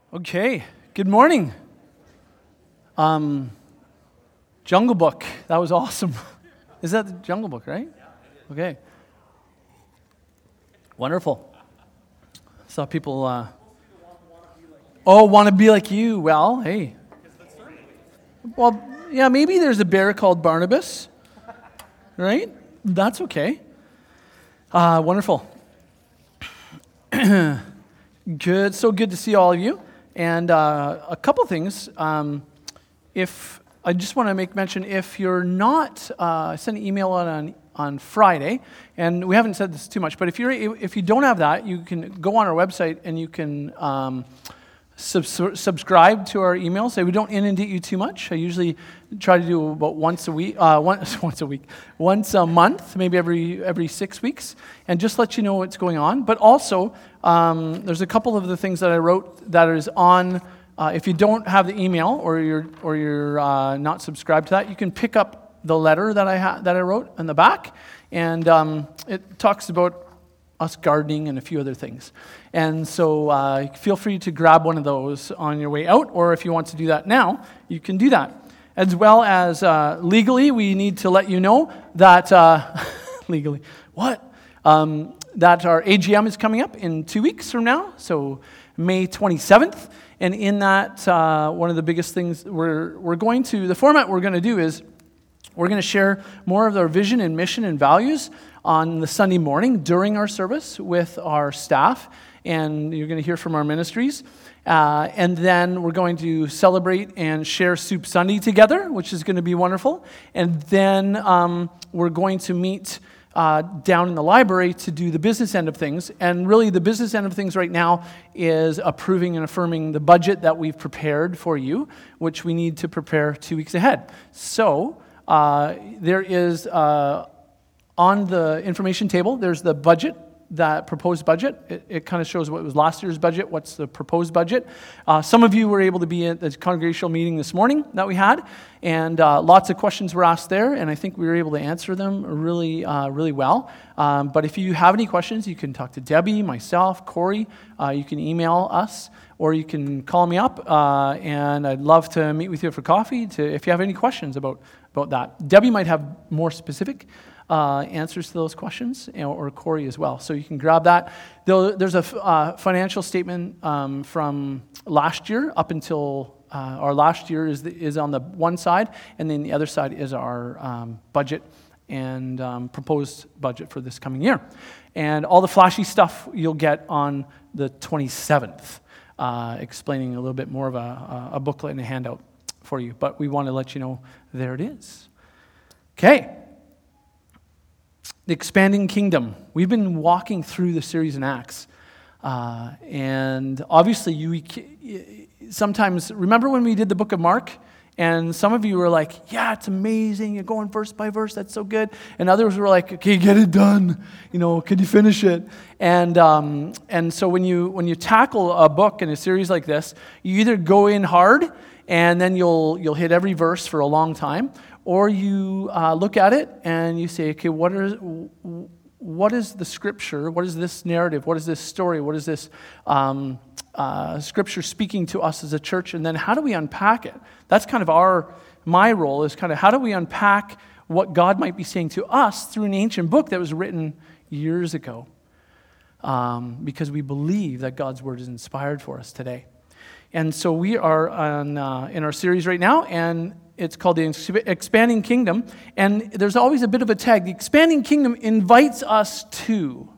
Okay, good morning. Jungle Book, that was awesome. Is that the Jungle Book, right? Okay. Wonderful. Saw people, want to be like you. Well, hey. Well, yeah, maybe there's a bear called Barnabas, right? That's okay. Wonderful. Good, so good to see all of you. And a couple things. If I just want to make mention, if you're not, I sent an email on Friday, and we haven't said this too much, but if you don't have that, you can go on our website and you can subscribe to our email. So we don't inundate you too much. I usually try to do about once a month, maybe every 6 weeks, and just let you know what's going on. But also, there's a couple of the things that I wrote that is on. If you don't have the email or you're not subscribed to that, you can pick up the letter that I wrote in the back, and it talks about us gardening and a few other things. And so feel free to grab one of those on your way out, or if you want to do that now, you can do that. As well as legally, we need to let you know that, legally, what? That our AGM is coming up in 2 weeks from now, so May 27th. And in that, one of the biggest things the format we're going to do is we're going to share more of our vision and mission and values on the Sunday morning during our service with our staff, and you're going to hear from our ministries. And then we're going to celebrate and share Soup Sunday together, which is going to be wonderful. And then we're going to meet down in the library to do the business end of things. And really the business end of things right now is approving and affirming the budget that we've prepared for you, which we need to prepare 2 weeks ahead. So there is, on the information table, there's the budget, that proposed budget. It kind of shows what was last year's budget, what's the proposed budget. Some of you were able to be at the congregational meeting this morning that we had, and lots of questions were asked there, and I think we were able to answer them really well. But if you have any questions, you can talk to Debbie, myself, Corey. You can email us, or you can call me up, and I'd love to meet with you for coffee if you have any questions about that. Debbie might have more specific answers to those questions, or Corey as well. So you can grab that. There's a financial statement from last year up until our last year is on the one side, and then the other side is our budget and proposed budget for this coming year. And all the flashy stuff you'll get on the 27th, explaining a little bit more of a booklet and a handout for you. But we want to let you know there it is. Okay. The expanding kingdom. We've been walking through the series in Acts. And obviously, sometimes, remember when we did the book of Mark? And some of you were like, yeah, it's amazing. You're going verse by verse. That's so good. And others were like, okay, get it done. Could you finish it? And so when you tackle a book in a series like this, you either go in hard and then you'll hit every verse for a long time, or you look at it and you say, okay, what is the scripture? What is this narrative? What is this story? What is this scripture speaking to us as a church? And then how do we unpack it? That's kind of my role, is kind of how do we unpack what God might be saying to us through an ancient book that was written years ago? Because we believe that God's word is inspired for us today. And so we are in our series right now, and it's called the Expanding Kingdom, and there's always a bit of a tag. The Expanding Kingdom invites us to.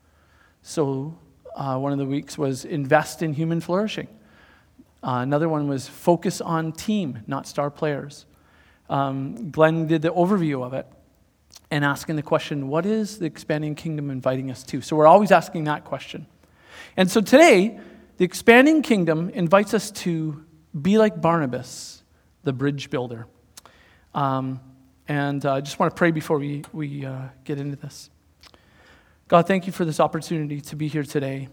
So one of the weeks was invest in human flourishing. Another one was focus on team, not star players. Glenn did the overview of it and asking the question, what is the Expanding Kingdom inviting us to? So we're always asking that question. And so today, the Expanding Kingdom invites us to be like Barnabas, the bridge builder. And I just want to pray before we get into this. God, thank you for this opportunity to be here today.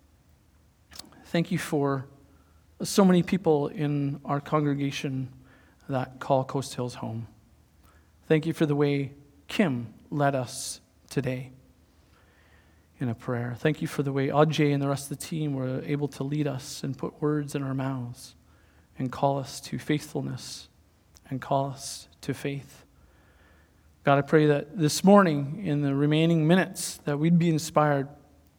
Thank you for so many people in our congregation that call Coast Hills home. Thank you for the way Kim led us today. in a prayer. Thank you for the way Ajay and the rest of the team were able to lead us and put words in our mouths and call us to faithfulness and call us to faith. God, I pray that this morning, in the remaining minutes, that we'd be inspired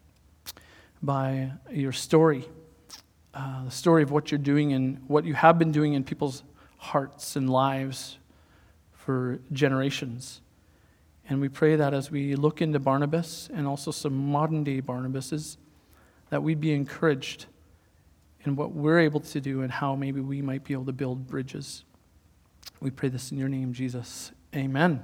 by your story, the story of what you're doing and what you have been doing in people's hearts and lives for generations. And we pray that as we look into Barnabas and also some modern-day Barnabases, that we'd be encouraged in what we're able to do and how maybe we might be able to build bridges. We pray this in your name, Jesus. Amen.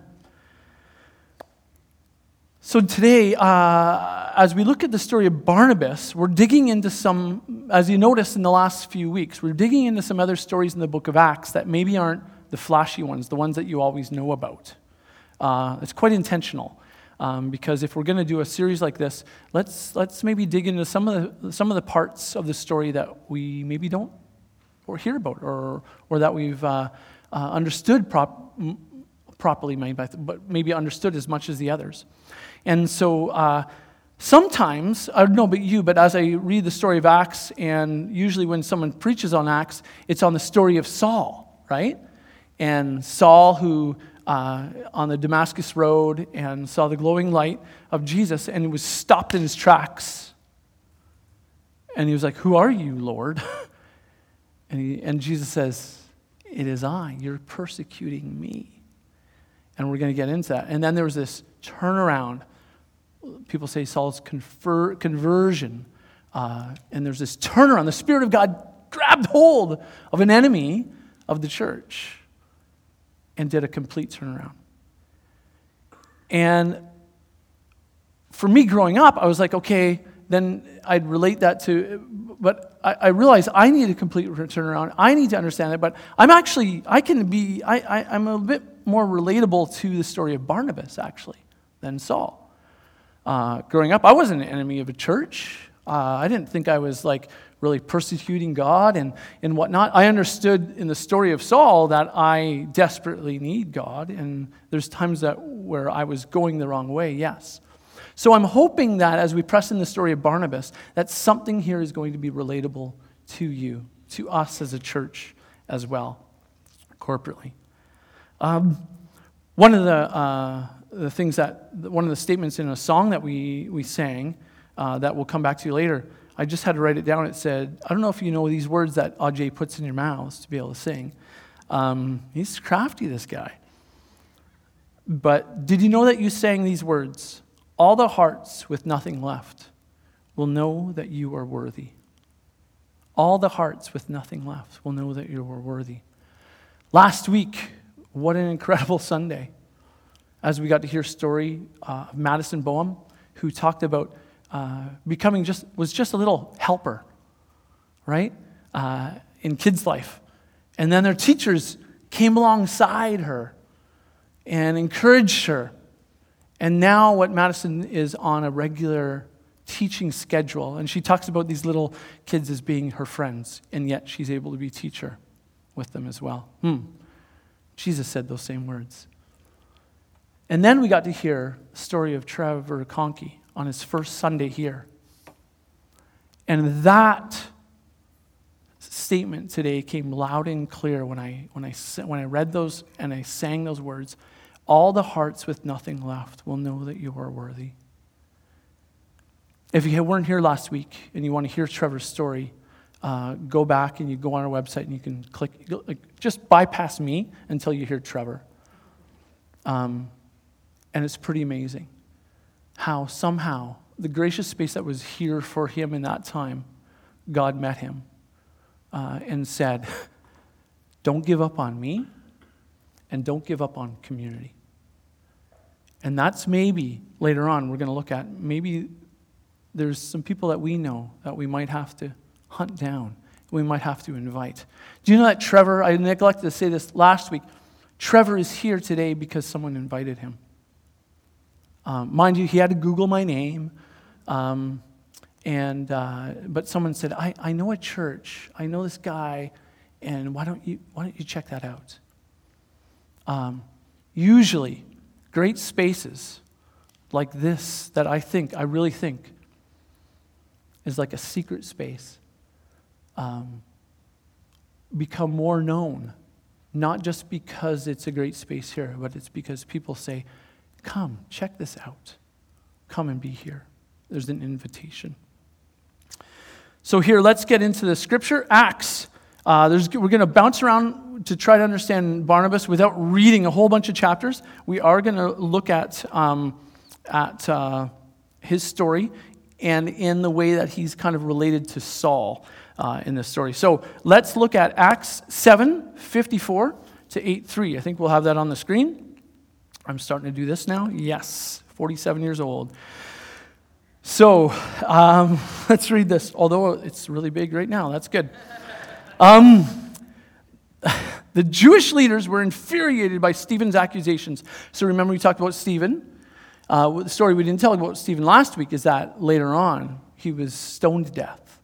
So today, as we look at the story of Barnabas, we're digging into some, as you noticed in the last few weeks, we're digging into some other stories in the book of Acts that maybe aren't the flashy ones, the ones that you always know about. It's quite intentional, because if we're going to do a series like this, let's maybe dig into some of the parts of the story that we maybe don't or hear about, or that we've understood properly, but maybe understood as much as the others. And so sometimes, I don't know about you, but as I read the story of Acts, and usually when someone preaches on Acts, it's on the story of Saul, right? And Saul, who on the Damascus road and saw the glowing light of Jesus, and he was stopped in his tracks. And he was like, "Who are you, Lord?" And Jesus says, "It is I. You're persecuting me." And we're going to get into that. And then there was this turnaround. People say Saul's conversion. And there's this turnaround. The Spirit of God grabbed hold of an enemy of the church and did a complete turnaround. And for me growing up, I was like, okay, then I'd relate that to, but I realized I need a complete turnaround. I need to understand it, but I'm a bit more relatable to the story of Barnabas, actually, than Saul. Growing up, I wasn't an enemy of a church. I didn't think I was like really persecuting God and whatnot. I understood in the story of Saul that I desperately need God, and there's times where I was going the wrong way, yes. So I'm hoping that as we press in the story of Barnabas, that something here is going to be relatable to you, to us as a church as well, corporately. One of the statements in a song that we sang that we'll come back to later, I just had to write it down. It said, I don't know if you know these words that Ajay puts in your mouths to be able to sing. He's crafty, this guy. But did you know that you sang these words? All the hearts with nothing left will know that you are worthy. All the hearts with nothing left will know that you are worthy. Last week, what an incredible Sunday, as we got to hear a story of Madison Boehm, who talked about was just a little helper, right, in kids' life. And then their teachers came alongside her and encouraged her. And now what Madison is on a regular teaching schedule. And she talks about these little kids as being her friends, and yet she's able to be a teacher with them as well. Jesus said those same words. And then we got to hear the story of Trevor Conkey on his first Sunday here. And that statement today came loud and clear when I read those and I sang those words. All the hearts with nothing left will know that you are worthy. If you weren't here last week and you want to hear Trevor's story, go back and you go on our website and you can just bypass me until you hear Trevor. And it's pretty amazing how somehow the gracious space that was here for him in that time, God met him and said, don't give up on me and don't give up on community. And that's maybe later on we're going to look at, maybe there's some people that we know that we might have to hunt down, we might have to invite. Do you know that Trevor, I neglected to say this last week, Trevor is here today because someone invited him. Mind you, he had to Google my name, but someone said, I know a church, I know this guy, and why don't you check that out? Usually, great spaces like this that I really think, is like a secret space, become more known, not just because it's a great space here, but it's because people say, come, check this out. Come and be here. There's an invitation. So here, let's get into the scripture. Acts. We're going to bounce around to try to understand Barnabas without reading a whole bunch of chapters. We are going to look at his story and in the way that he's kind of related to Saul in this story. So let's look at Acts 7:54 to 8:3. I think we'll have that on the screen. I'm starting to do this now. Yes, 47 years old. So let's read this, although it's really big right now. That's good. The Jewish leaders were infuriated by Stephen's accusations. So remember we talked about Stephen. The story we didn't tell about Stephen last week is that later on he was stoned to death.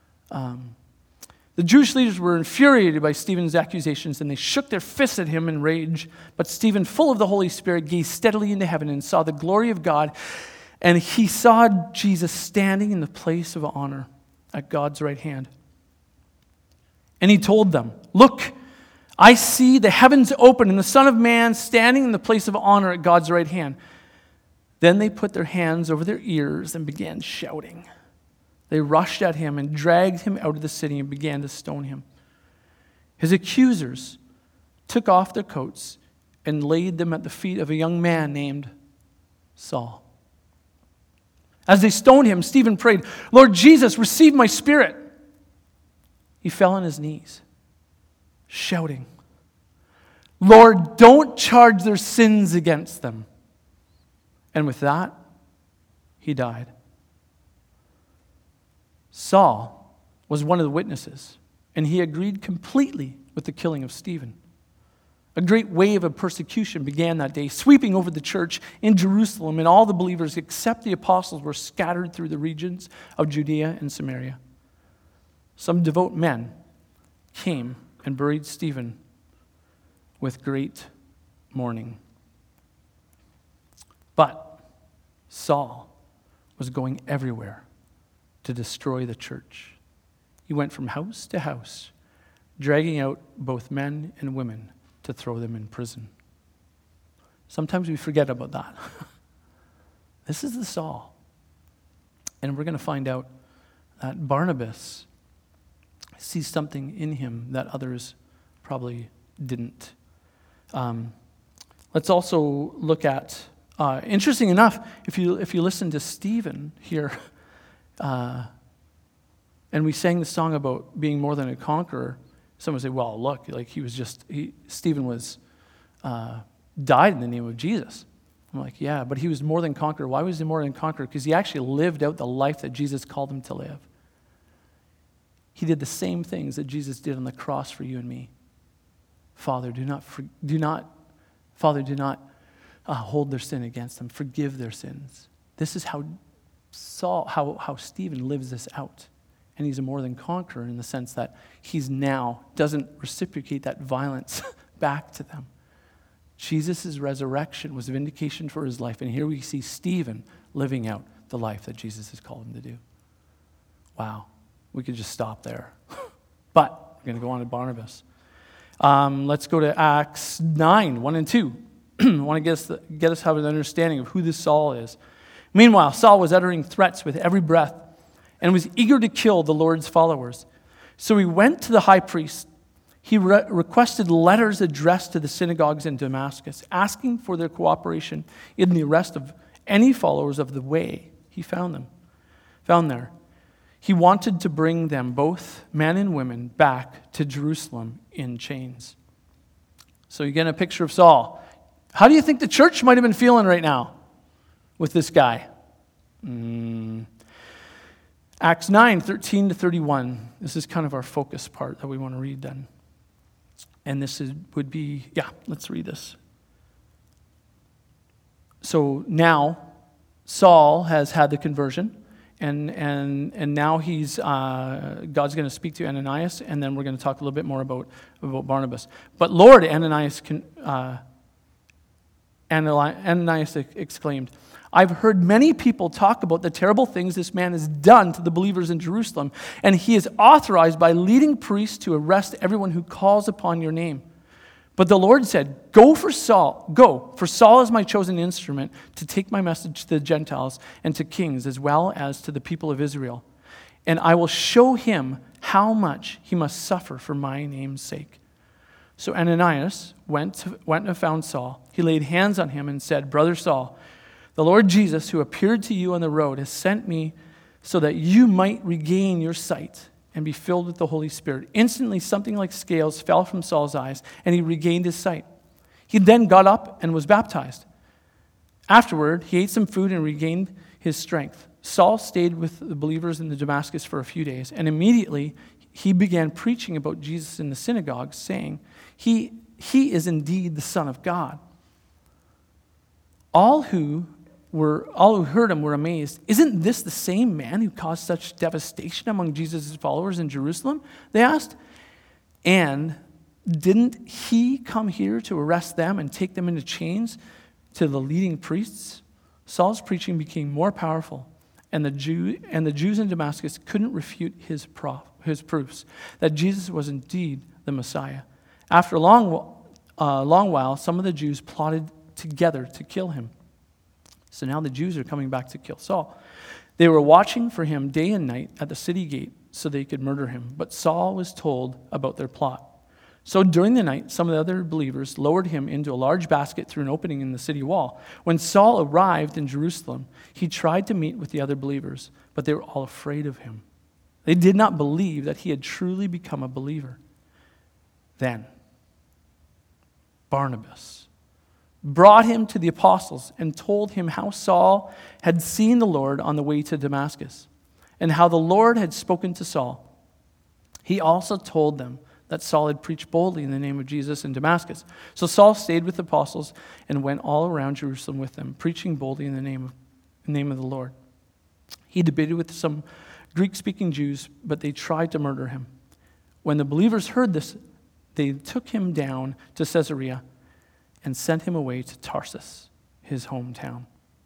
The Jewish leaders were infuriated by Stephen's accusations, and they shook their fists at him in rage. But Stephen, full of the Holy Spirit, gazed steadily into heaven and saw the glory of God, and he saw Jesus standing in the place of honor at God's right hand. And he told them, "Look, I see the heavens open and the Son of Man standing in the place of honor at God's right hand." Then they put their hands over their ears and began shouting. They rushed at him and dragged him out of the city and began to stone him. His accusers took off their coats and laid them at the feet of a young man named Saul. As they stoned him, Stephen prayed, "Lord Jesus, receive my spirit." He fell on his knees, shouting, "Lord, don't charge their sins against them." And with that, he died. Saul was one of the witnesses, and he agreed completely with the killing of Stephen. A great wave of persecution began that day, sweeping over the church in Jerusalem, and all the believers except the apostles were scattered through the regions of Judea and Samaria. Some devout men came and buried Stephen with great mourning. But Saul was going everywhere to destroy the church. He went from house to house, dragging out both men and women to throw them in prison. Sometimes we forget about that. This is the Saul. And we're going to find out that Barnabas sees something in him that others probably didn't. Let's also look at, interesting enough, if you listen to Stephen here, and we sang the song about being more than a conqueror, someone would say, well, look, like Stephen was died in the name of Jesus. I'm like, yeah, but he was more than conqueror. Why was he more than conqueror? Because he actually lived out the life that Jesus called him to live. He did the same things that Jesus did on the cross for you and me. Father, do not hold their sin against them. Forgive their sins. This is how Stephen lives this out. And he's a more than conqueror in the sense that he's now doesn't reciprocate that violence back to them. Jesus' resurrection was a vindication for his life. And here we see Stephen living out the life that Jesus has called him to do. Wow. We could just stop there. But we're going to go on to Barnabas. Let's go to Acts 9, 1 and 2. I want to get us to have an understanding of who this Saul is. Meanwhile, Saul was uttering threats with every breath and was eager to kill the Lord's followers. So he went to the high priest. He requested letters addressed to the synagogues in Damascus, asking for their cooperation in the arrest of any followers of the way he found there. He wanted to bring them, both men and women, back to Jerusalem in chains. So you get a picture of Saul. How do you think the church might have been feeling right now with this guy? Acts 9, 13 to 31. This is kind of our focus part that we want to read then. And let's read this. So now, Saul has had the conversion, and now he's God's going to speak to Ananias, and then we're going to talk a little bit more about Barnabas. But Lord, Ananias Ananias exclaimed, I've heard many people talk about the terrible things this man has done to the believers in Jerusalem, and he is authorized by leading priests to arrest everyone who calls upon your name. But the Lord said, Go, for Saul is my chosen instrument to take my message to the Gentiles and to kings as well as to the people of Israel. And I will show him how much he must suffer for my name's sake. So Ananias went and found Saul. He laid hands on him and said, Brother Saul, the Lord Jesus, who appeared to you on the road, has sent me so that you might regain your sight and be filled with the Holy Spirit. Instantly, something like scales fell from Saul's eyes, and he regained his sight. He then got up and was baptized. Afterward, he ate some food and regained his strength. Saul stayed with the believers in Damascus for a few days, and immediately he began preaching about Jesus in the synagogue, saying, He is indeed the Son of God. All who heard him were amazed. Isn't this the same man who caused such devastation among Jesus' followers in Jerusalem? They asked. And didn't he come here to arrest them and take them into chains to the leading priests? Saul's preaching became more powerful, and the Jews in Damascus couldn't refute his proofs that Jesus was indeed the Messiah. After a long while, some of the Jews plotted together to kill him. So now the Jews are coming back to kill Saul. They were watching for him day and night at the city gate so they could murder him. But Saul was told about their plot. So during the night, some of the other believers lowered him into a large basket through an opening in the city wall. When Saul arrived in Jerusalem, he tried to meet with the other believers, but they were all afraid of him. They did not believe that he had truly become a believer. Then Barnabas brought him to the apostles and told him how Saul had seen the Lord on the way to Damascus and how the Lord had spoken to Saul. He also told them that Saul had preached boldly in the name of Jesus in Damascus. So Saul stayed with the apostles and went all around Jerusalem with them, preaching boldly in the name of the Lord. He debated with some Greek-speaking Jews, but they tried to murder him. When the believers heard this, they took him down to Caesarea and sent him away to Tarsus, his hometown.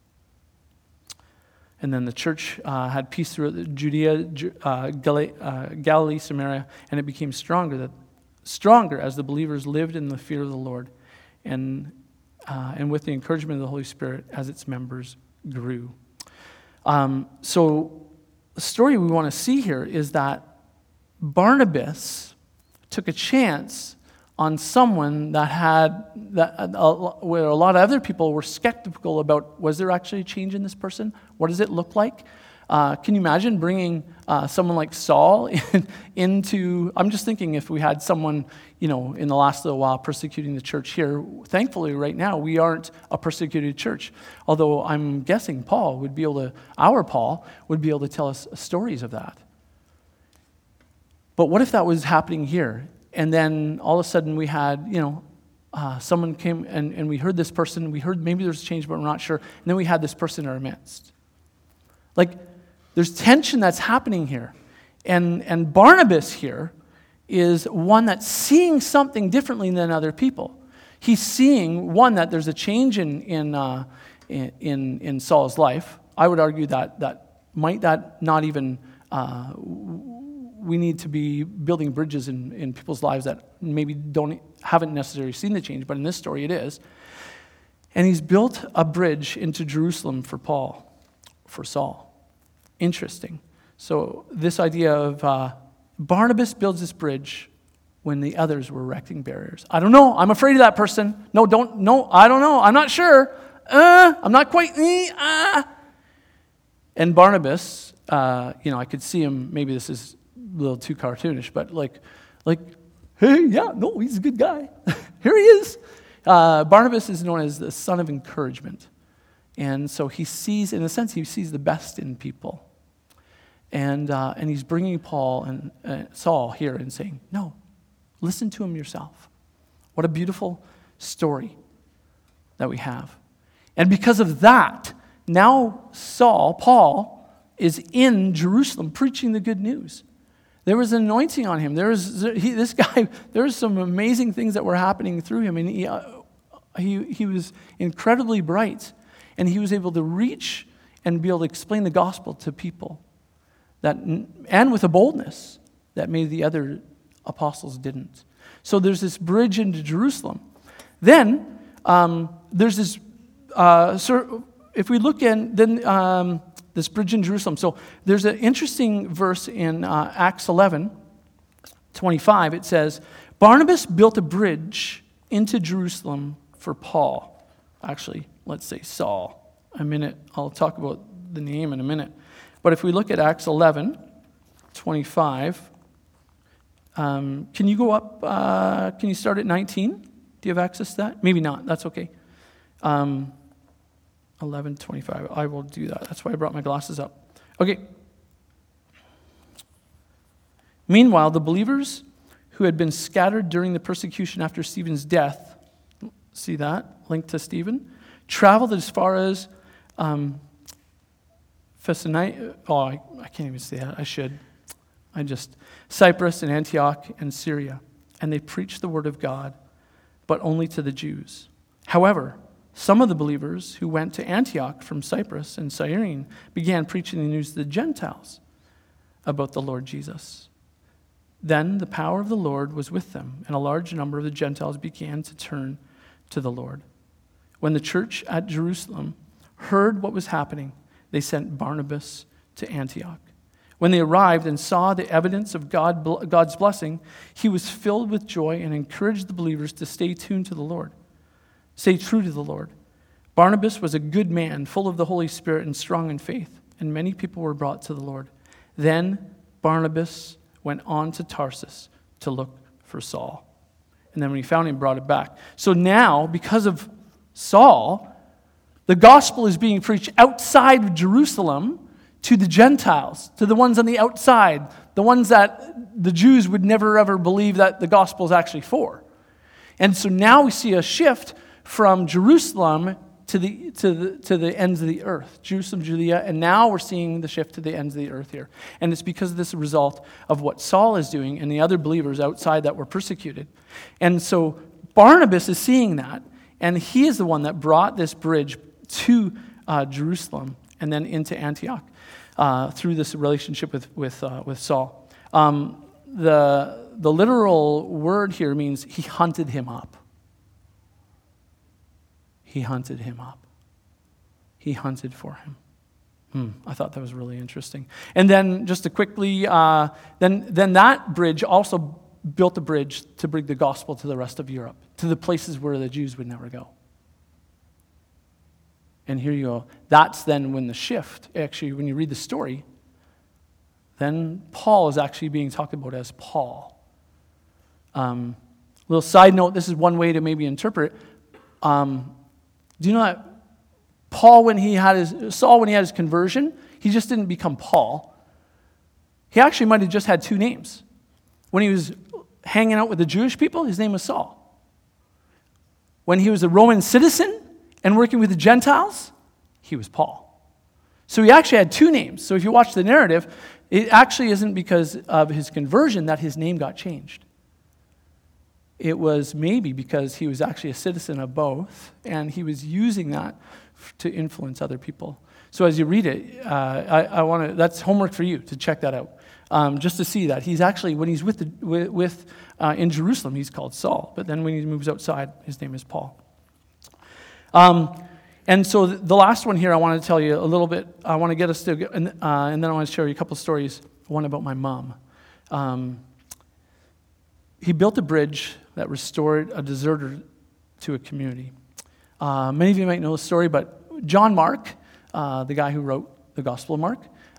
And then the church had peace throughout Judea, Galilee, Samaria, and it became stronger as the believers lived in the fear of the Lord, and with the encouragement of the Holy Spirit as its members grew. So the story we want to see here is that Barnabas took a chance on someone where a lot of other people were skeptical about, was there actually a change in this person? What does it look like? Can you imagine bringing someone like Saul into, I'm just thinking if we had someone, in the last little while persecuting the church here. Thankfully, right now, we aren't a persecuted church. Although I'm guessing Paul would be able to tell us stories of that. But what if that was happening here? And then all of a sudden we had, someone came and we heard this person, we heard maybe there's a change, but we're not sure. And then we had this person in our midst. Like, there's tension that's happening here. And Barnabas here is one that's seeing something differently than other people. He's seeing, one, that there's a change in Saul's life. I would argue that might not even... we need to be building bridges in people's lives that maybe haven't necessarily seen the change, but in this story it is. And he's built a bridge into Jerusalem for Saul. Interesting. So this idea of Barnabas builds this bridge when the others were erecting barriers. I don't know. I'm afraid of that person. No, I don't know. I'm not sure. I'm not quite. And Barnabas, I could see him, maybe this is a little too cartoonish, but like, hey, yeah, no, he's a good guy. Here he is. Barnabas is known as the son of encouragement. And so he sees the best in people. And he's bringing Paul and Saul here and saying, no, listen to him yourself. What a beautiful story that we have. And because of that, now Paul, is in Jerusalem preaching the good news. There was an anointing on him. There was some amazing things that were happening through him. And He was incredibly bright, and he was able to reach and be able to explain the gospel to people, and with a boldness that maybe the other apostles didn't. So there's this bridge into Jerusalem. Then there's this, if we look in, then this bridge in Jerusalem. So there's an interesting verse in Acts 11:25. It says, Barnabas built a bridge into Jerusalem for Paul. Actually, let's say Saul. I'll talk about the name in a minute. But if we look at Acts 11:25, can you go up, can you start at 19? Do you have access to that? Maybe not, that's okay. 11:25, I will do that. That's why I brought my glasses up. Okay. Meanwhile, the believers who had been scattered during the persecution after Stephen's death, see that, linked to Stephen, traveled as far as Thessalonica, I can't even say that, I should. Cyprus and Antioch and Syria, and they preached the word of God, but only to the Jews. However, some of the believers who went to Antioch from Cyprus and Cyrene began preaching the news to the Gentiles about the Lord Jesus. Then the power of the Lord was with them, and a large number of the Gentiles began to turn to the Lord. When the church at Jerusalem heard what was happening, they sent Barnabas to Antioch. When they arrived and saw the evidence of God's blessing, he was filled with joy and encouraged the believers to stay tuned to the Lord. Stay true to the Lord. Barnabas was a good man, full of the Holy Spirit and strong in faith, and many people were brought to the Lord. Then Barnabas went on to Tarsus to look for Saul. And then when he found him, brought it back. So now, because of Saul, the gospel is being preached outside of Jerusalem to the Gentiles, to the ones on the outside, the ones that the Jews would never ever believe that the gospel is actually for. And so now we see a shift from Jerusalem to the ends of the earth, Jerusalem, Judea, and now we're seeing the shift to the ends of the earth here. And it's because of this result of what Saul is doing and the other believers outside that were persecuted. And so Barnabas is seeing that, and he is the one that brought this bridge to Jerusalem and then into Antioch through this relationship with Saul. The literal word here means he hunted him up. He hunted him up. He hunted for him. I thought that was really interesting. And then just to quickly, then that bridge also built a bridge to bring the gospel to the rest of Europe, to the places where the Jews would never go. And here you go. That's then when the shift, actually, when you read the story, then Paul is actually being talked about as Paul. Little side note, this is one way to maybe interpret. Do you know that Saul, when he had his conversion, he just didn't become Paul. He actually might have just had two names. When he was hanging out with the Jewish people, his name was Saul. When he was a Roman citizen and working with the Gentiles, he was Paul. So he actually had two names. So if you watch the narrative, it actually isn't because of his conversion that his name got changed. It was maybe because he was actually a citizen of both, and he was using that to influence other people. So as you read it, that's homework for you to check that out, just to see that he's actually, when he's in Jerusalem, he's called Saul, but then when he moves outside, his name is Paul. And so the last one here, I want to tell you a little bit. I want to get us to, and then I want to share you a couple stories. One about my mom. He built a bridge that restored a deserter to a community. Many of you might know the story, but John Mark, the guy who wrote the Gospel of Mark,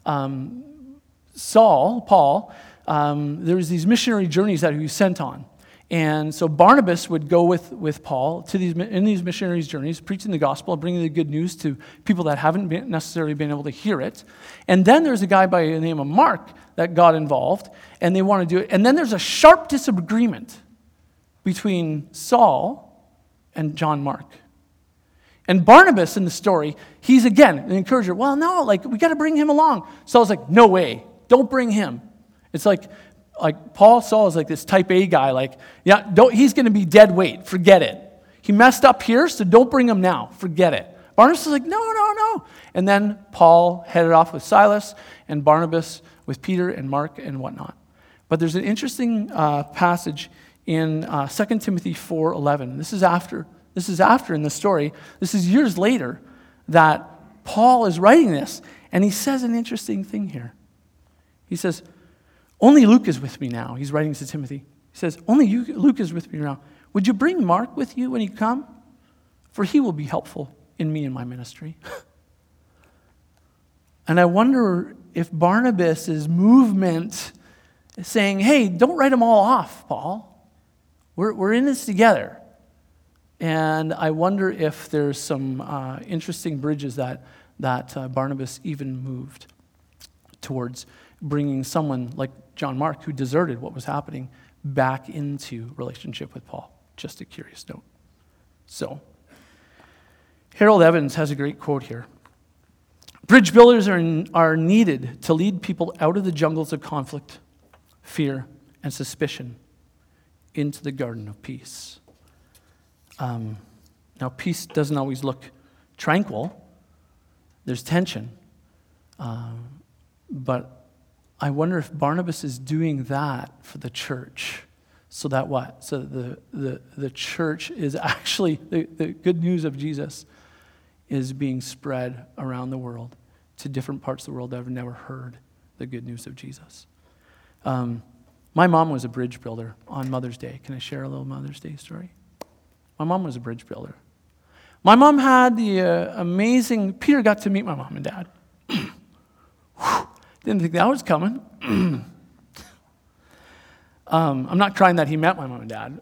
Paul, there was these missionary journeys that he was sent on. And so Barnabas would go with Paul in these missionary journeys, preaching the gospel, bringing the good news to people that haven't necessarily been able to hear it. And then there's a guy by the name of Mark that got involved, and they want to do it. And then there's a sharp disagreement between Saul and John Mark. And Barnabas in the story, he's again an encourager. Well, no, we got to bring him along. Saul's like, no way, don't bring him. It's like Saul is like this type A guy, he's going to be dead weight, forget it. He messed up here, so don't bring him now. Forget it. Barnabas is like, no. And then Paul headed off with Silas, and Barnabas with Peter and Mark and whatnot. But there's an interesting passage in 2 Timothy 4:11. This is after in the story. This is years later that Paul is writing this, and he says an interesting thing here. He says, only Luke is with me now. He's writing to Timothy. He says, only Luke is with me now. Would you bring Mark with you when you come? For he will be helpful in me and my ministry. And I wonder if Barnabas' movement is saying, hey, don't write them all off, Paul. We're in this together. And I wonder if there's some interesting bridges that Barnabas even moved towards bringing someone like John Mark, who deserted what was happening, back into relationship with Paul. Just a curious note. So, Harold Evans has a great quote here. Bridge builders are needed to lead people out of the jungles of conflict, fear, and suspicion into the garden of peace. Now, peace doesn't always look tranquil. There's tension. But I wonder if Barnabas is doing that for the church. So that what? So the church is actually, the good news of Jesus is being spread around the world to different parts of the world that have never heard the good news of Jesus. My mom was a bridge builder on Mother's Day. Can I share a little Mother's Day story? My mom was a bridge builder. My mom had the amazing, Peter got to meet my mom and dad. Didn't think that was coming. I'm not crying that he met my mom and dad.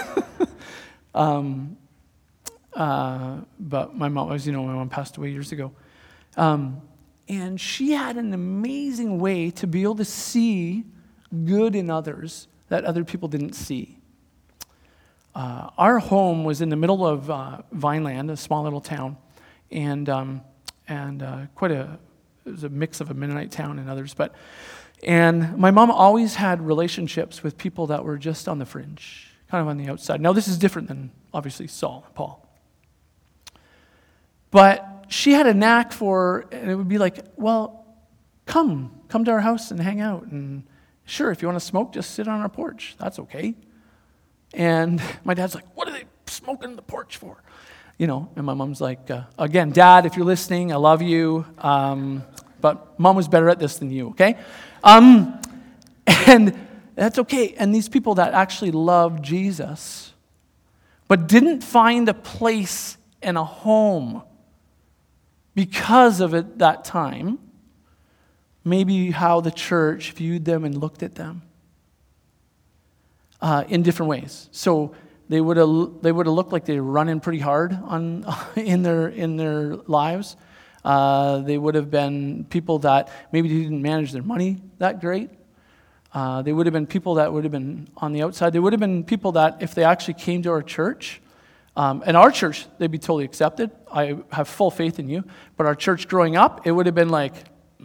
But my mom, as you know, my mom passed away years ago. And she had an amazing way to be able to see good in others that other people didn't see. Our home was in the middle of Vineland, a small little town, and it was a mix of a Mennonite town and others. And my mom always had relationships with people that were just on the fringe, kind of on the outside. Now, this is different than, obviously, Saul and Paul. But she had a knack for, and it would be like, well, come to our house and hang out. And sure, if you want to smoke, just sit on our porch. That's okay. And my dad's like, what are they smoking on the porch for? And my mom's like, again, Dad, if you're listening, I love you. But Mom was better at this than you, okay? And that's okay. And these people that actually loved Jesus, but didn't find a place and a home because of it that time, maybe how the church viewed them and looked at them in different ways. So they would have looked like they were running pretty hard in their lives. They would have been people that maybe didn't manage their money that great. They would have been people that would have been on the outside. They would have been people that if they actually came to our church, and our church, they'd be totally accepted. I have full faith in you. But our church growing up, it would have been like,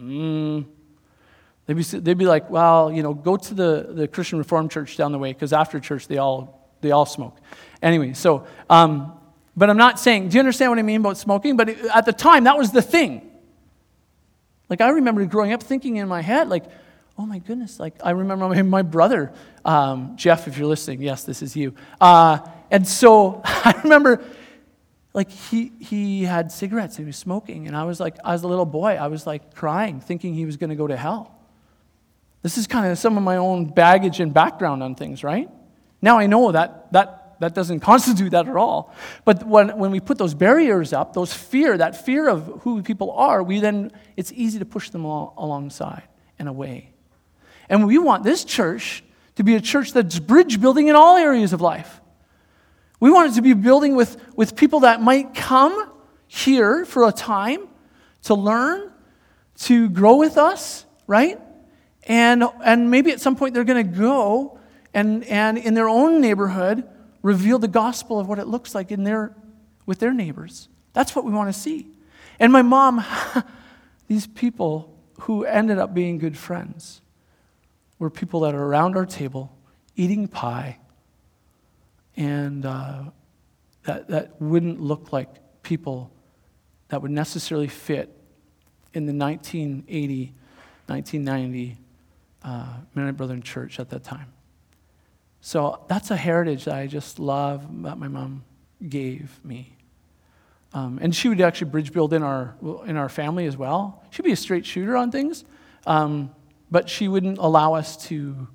they'd be like, well, go to the Christian Reformed church down the way, because after church they all smoke. Anyway, so, but I'm not saying, do you understand what I mean about smoking? But at the time, that was the thing. Like, I remember growing up thinking in my head, like, oh my goodness, like, I remember my brother, Jeff, if you're listening, yes, this is you. And so I remember, like, he had cigarettes, he was smoking, and I was like, as a little boy, I was like crying, thinking he was going to go to hell. This is kind of some of my own baggage and background on things, right? Now I know that doesn't constitute that at all. But when we put those barriers up, that fear of who people are, it's easy to push them alongside and away. And we want this church to be a church that's bridge building in all areas of life. We want it to be building with people that might come here for a time to learn, to grow with us, right? And maybe at some point they're going to go and in their own neighborhood reveal the gospel of what it looks like with their neighbors. That's what we want to see. And my mom, these people who ended up being good friends were people that are around our table eating pie and that wouldn't look like people that would necessarily fit in the 1980, 1990 Mennonite Brethren Church at that time. So that's a heritage that I just love that my mom gave me. And she would actually bridge build in our family as well. She'd be a straight shooter on things, but she wouldn't allow us to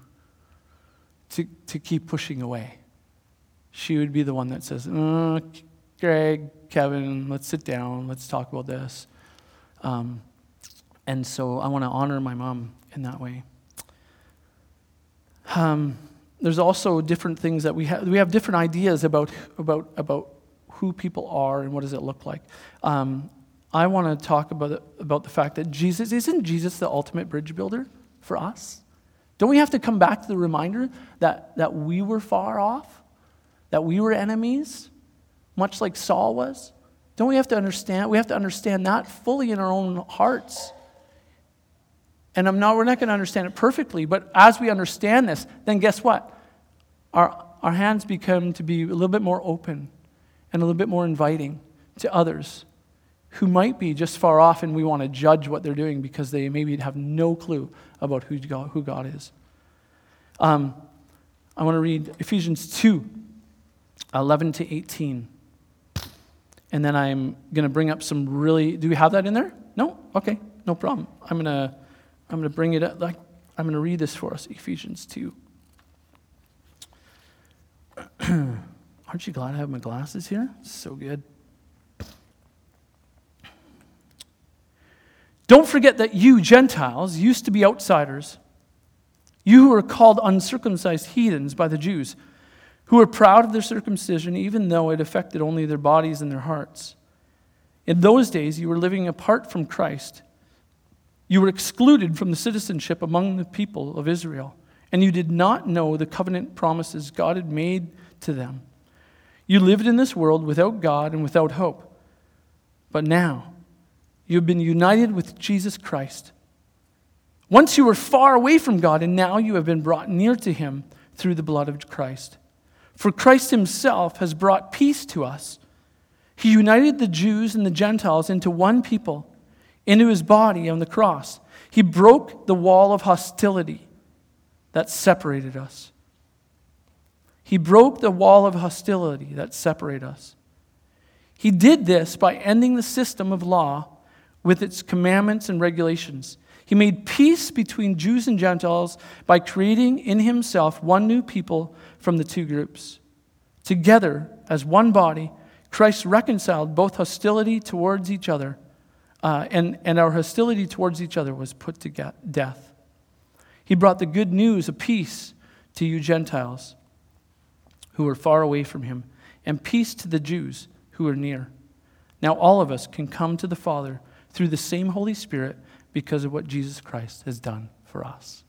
keep pushing away. She would be the one that says, Greg, Kevin, let's sit down, let's talk about this. And so I want to honor my mom in that way. There's also different things that we have different ideas about who people are and what does it look like. I want to talk about the fact that isn't Jesus the ultimate bridge builder for us? Don't we have to come back to the reminder that we were far off? That we were enemies, much like Saul was? Don't we have to understand? We have to understand that fully in our own hearts. And we're not going to understand it perfectly, but as we understand this, then guess what? Our hands become to be a little bit more open and a little bit more inviting to others who might be just far off, and we want to judge what they're doing because they maybe have no clue about who God is. I want to read Ephesians 2, 11 to 18. And then I'm going to bring up some really... Do we have that in there? No? Okay, no problem. I'm going to bring it up. I'm going to read this for us, Ephesians 2. Aren't you glad I have my glasses here? So good. Don't forget that you, Gentiles, used to be outsiders. You who were called uncircumcised heathens by the Jews, who were proud of their circumcision, even though it affected only their bodies and their hearts. In those days, you were living apart from Christ. You were excluded from the citizenship among the people of Israel, and you did not know the covenant promises God had made to them. You lived in this world without God and without hope. But now, you have been united with Jesus Christ. Once you were far away from God, and now you have been brought near to him through the blood of Christ. For Christ himself has brought peace to us. He united the Jews and the Gentiles into one people, into his body on the cross. He broke the wall of hostility that separated us. He broke the wall of hostility that separated us. He did this by ending the system of law with its commandments and regulations. He made peace between Jews and Gentiles by creating in himself one new people from the two groups. Together, as one body, Christ reconciled both hostility towards each other, and our hostility towards each other was put to death. He brought the good news of peace to you Gentiles who were far away from him, and peace to the Jews who are near. Now all of us can come to the Father through the same Holy Spirit because of what Jesus Christ has done for us.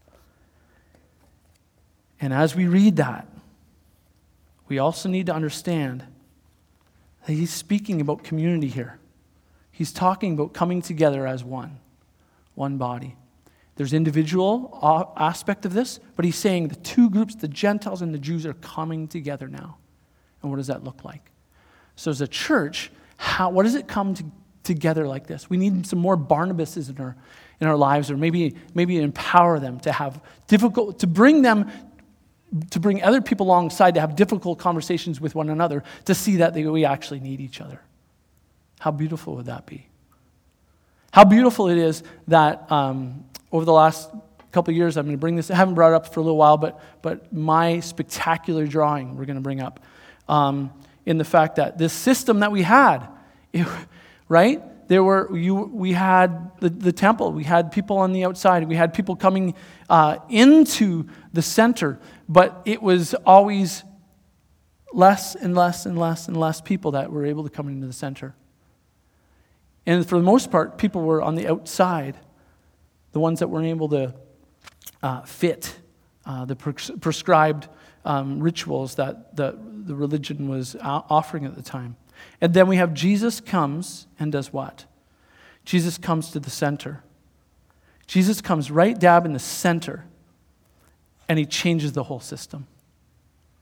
And as we read that, we also need to understand that he's speaking about community here. He's talking about coming together as one body. There's individual aspect of this, but he's saying the two groups, the Gentiles and the Jews, are coming together now. And what does that look like? So as a church, what does it come together like this? We need some more Barnabases in our lives, or maybe empower them to bring other people alongside to have difficult conversations with one another, to see that we actually need each other. How beautiful would that be? How beautiful it is that over the last couple of years, I'm going to bring this, I haven't brought it up for a little while, but my spectacular drawing we're going to bring up, in the fact that this system that we had, right? We had the temple, we had people on the outside, we had people coming into the center, but it was always less and less and less and less people that were able to come into the center. And for the most part, people were on the outside, the ones that weren't able to fit the prescribed rituals that the religion was offering at the time. And then we have Jesus comes and does what? Jesus comes to the center. Jesus comes right dab in the center, and he changes the whole system.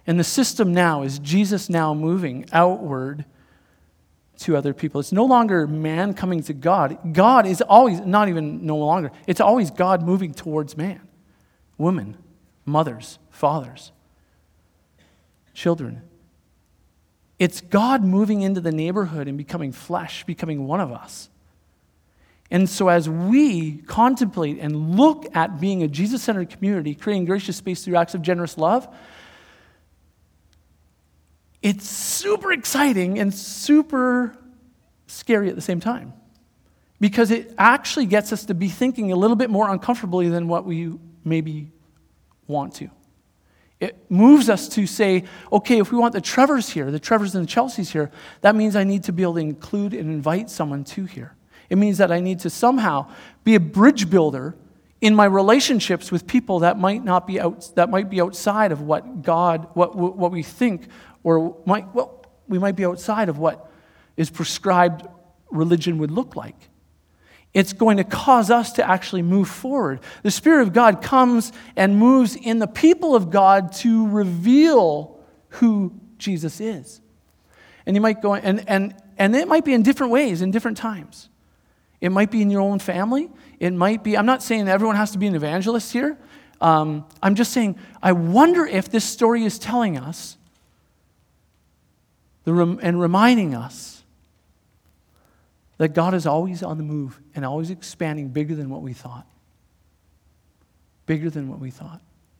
And the system now is Jesus now moving outward to other people. It's no longer man coming to God. God is always, not even no longer, it's always God moving towards man. Women, mothers, fathers, children. It's God moving into the neighborhood and becoming flesh, becoming one of us. And so as we contemplate and look at being a Jesus-centered community, creating gracious space through acts of generous love, it's super exciting and super scary at the same time, because it actually gets us to be thinking a little bit more uncomfortably than what we maybe want to. It moves us to say, okay, if we want the Trevors here, the Trevors and the Chelseas here, that means I need to be able to include and invite someone to here. It means that I need to somehow be a bridge builder in my relationships with people that might be outside of what God, what we think, or we might be outside of what is prescribed religion would look like. It's going to cause us to actually move forward. The Spirit of God comes and moves in the people of God to reveal who Jesus is. And you might go, and it might be in different ways, in different times. It might be in your own family. It might be, I'm not saying everyone has to be an evangelist here. I'm just saying, I wonder if this story is telling us and reminding us that God is always on the move and always expanding bigger than what we thought. Bigger than what we thought.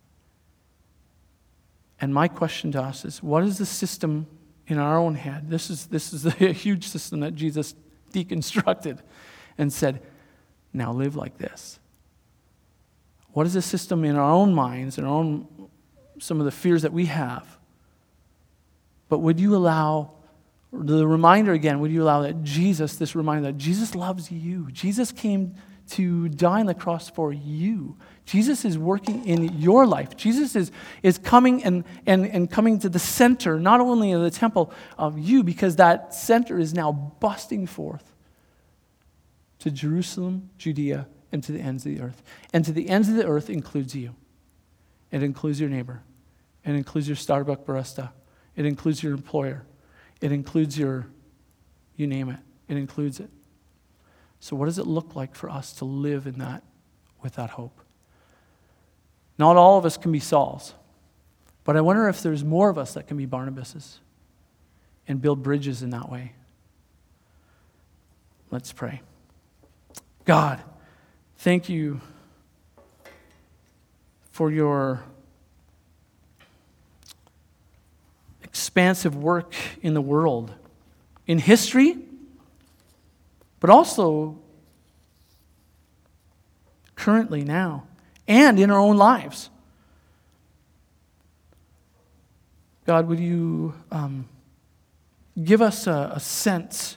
And my question to us is, what is the system in our own head? This is a huge system that Jesus deconstructed and said, now live like this. What is the system in our own minds and some of the fears that we have? But would you allow the reminder again, would you allow that this reminder that Jesus loves you. Jesus came to die on the cross for you. Jesus is working in your life. Jesus is coming and coming to the center, not only of the temple of you, because that center is now busting forth to Jerusalem, Judea, and to the ends of the earth. And to the ends of the earth includes you. It includes your neighbor. It includes your Starbucks barista. It includes your employer. It includes you name it. It includes it. So what does it look like for us to live in that, with that hope? Not all of us can be Sauls, but I wonder if there's more of us that can be Barnabases and build bridges in that way. Let's pray. God, thank you for your expansive work in the world, in history, but also currently now, and in our own lives. God, would you give us a sense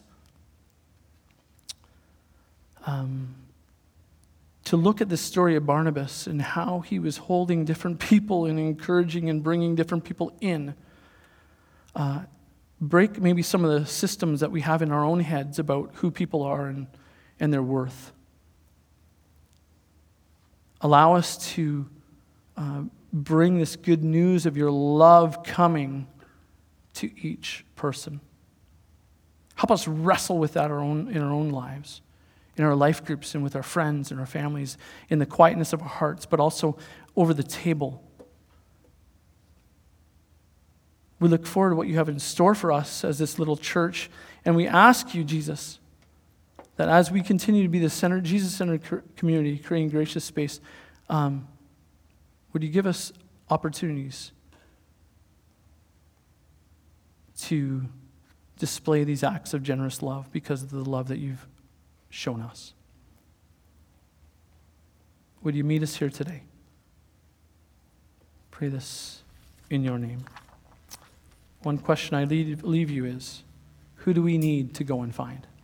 to look at the story of Barnabas and how he was holding different people and encouraging and bringing different people in. Break maybe some of the systems that we have in our own heads about who people are and their worth. Allow us to bring this good news of your love coming to each person. Help us wrestle with that in our own lives, in our life groups and with our friends and our families, in the quietness of our hearts, but also over the table. We look forward to what you have in store for us as this little church, and we ask you, Jesus, that as we continue to be the Jesus-centered community, creating gracious space, would you give us opportunities to display these acts of generous love because of the love that you've shown us? Would you meet us here today? Pray this in your name. One question I leave you is, who do we need to go and find?